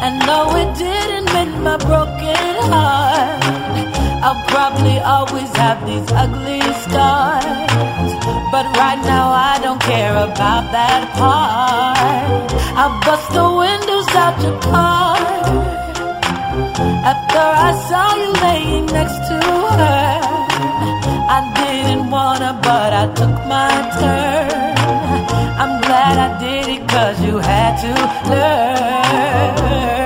And no, it didn't mend my broken heart. I'll probably always have these ugly scars, but right now I don't care about that part. I'll bust the windows out your car after I saw you laying next to her. I didn't wanna, but I took my turn. I'm glad I did it, 'cause you had to learn.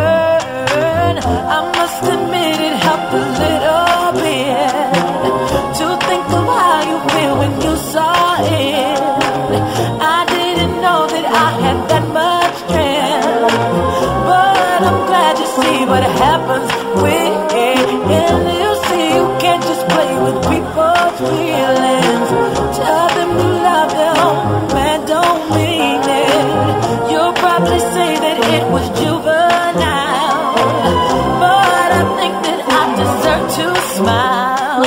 I must admit it helped a little bit to think of how you feel when you saw it. I didn't know that I had that much strength, but I'm glad you see what happens when you see you can't just play with people's feelings. Tell them you love them, man, don't mean it. You'll probably say that it was juvenile, but I think that I deserve to smile.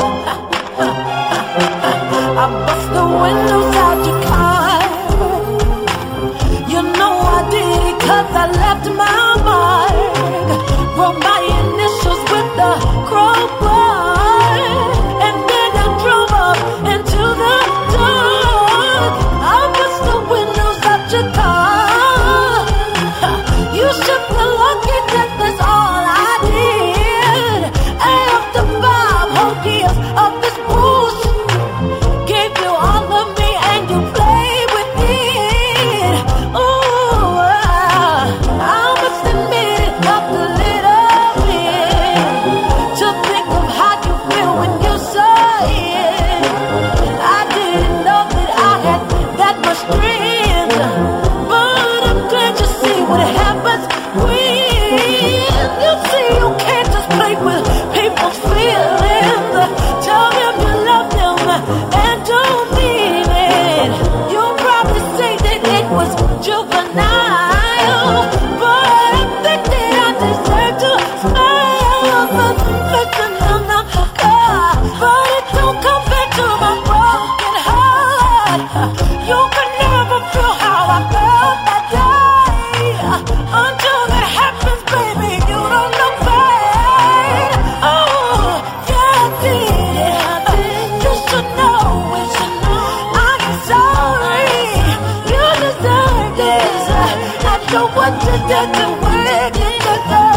I bust the windows out your car. You know I did it 'cause I left my mark. Wrote my initials with the crowbar, and then I drove up into the dark. I bust the windows out your car. You should feel lucky that that's all I did. After 5 whole years of this bullshit, gave you all of me and you played with it. Ooh, I must admit it helped a little bit to think of how you feel when you saw it. I didn't know that I had that much strength, but I'm glad you see what happens when you see you can't just play with people's feelings. Tell them you love them and don't mean it. You'll probably say that it was juvenile, but I think that I deserve to smile. Listen, but it don't come back to my broken heart. You can never feel how I felt that day. Until that happens, baby, you don't look back. Oh, yeah, I did it. You should know it. I'm sorry. You deserve this. After what you did to me, you deserve